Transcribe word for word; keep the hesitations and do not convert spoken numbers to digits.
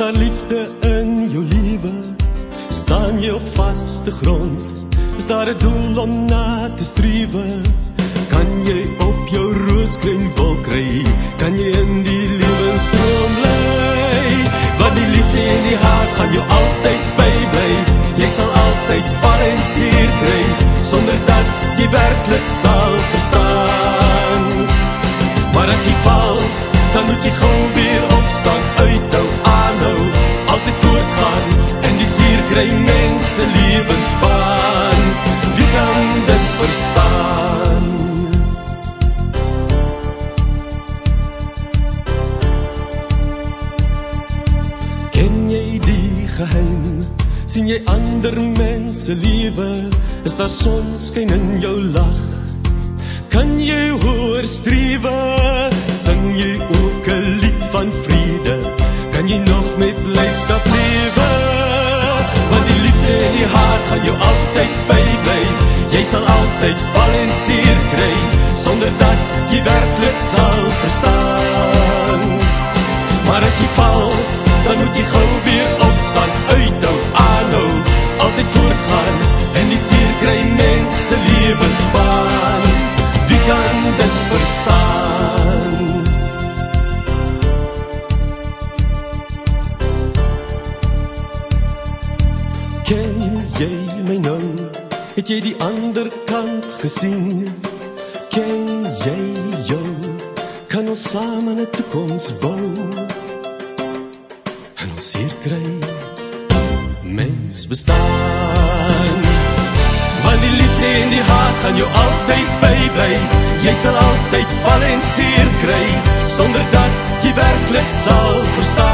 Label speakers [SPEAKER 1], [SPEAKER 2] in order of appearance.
[SPEAKER 1] daar liefde in jou lewe? Staan jy op vaste grond? Is daar 'n doel om na te strewe? Kan jy op jou roosklin wolk ry? Kan jy in die lewenstroom bly? Want die liefde en die hart gaan jou altyd bybly. Jy sal altyd val en seer kry, sonder dat jy werklik sal verstaan. Maar as jy val, dan moet jy gou weer opstaan, uithou, aanhou, altyd voortgaan, en die seer kry mense lewensbaan. Wie kan dit verstaan? Ken jy die geheim? Sien jy ander mense lewe? Is daar sonskyn in jou lag? Kan jy hoor strewe? Sing jy ook 'n lied van vrede? Kan jy nog met blydskap lewe? Want die liefde en die hart gaan jou altyd bybly. Jy sal altyd val en seer kry, sonder dat jy werklik sal verstaan. Maar as jy val, dan moet jy gou weer opstaan, uithou, aanhou, altyd voortgaan, en die seer kry mense lewensbaan. Wie kan dit verstaan? Ken jy my nou? Het jy die ander kant gesien? Ken jy jou? Kan ons saam 'n toekoms bou? En ons hier kry mens bestaan. Want die liefde en die hart gaan jou altyd bybly. Jy sal altyd val en seer kry, sonder dat jy werklik sal verstaan.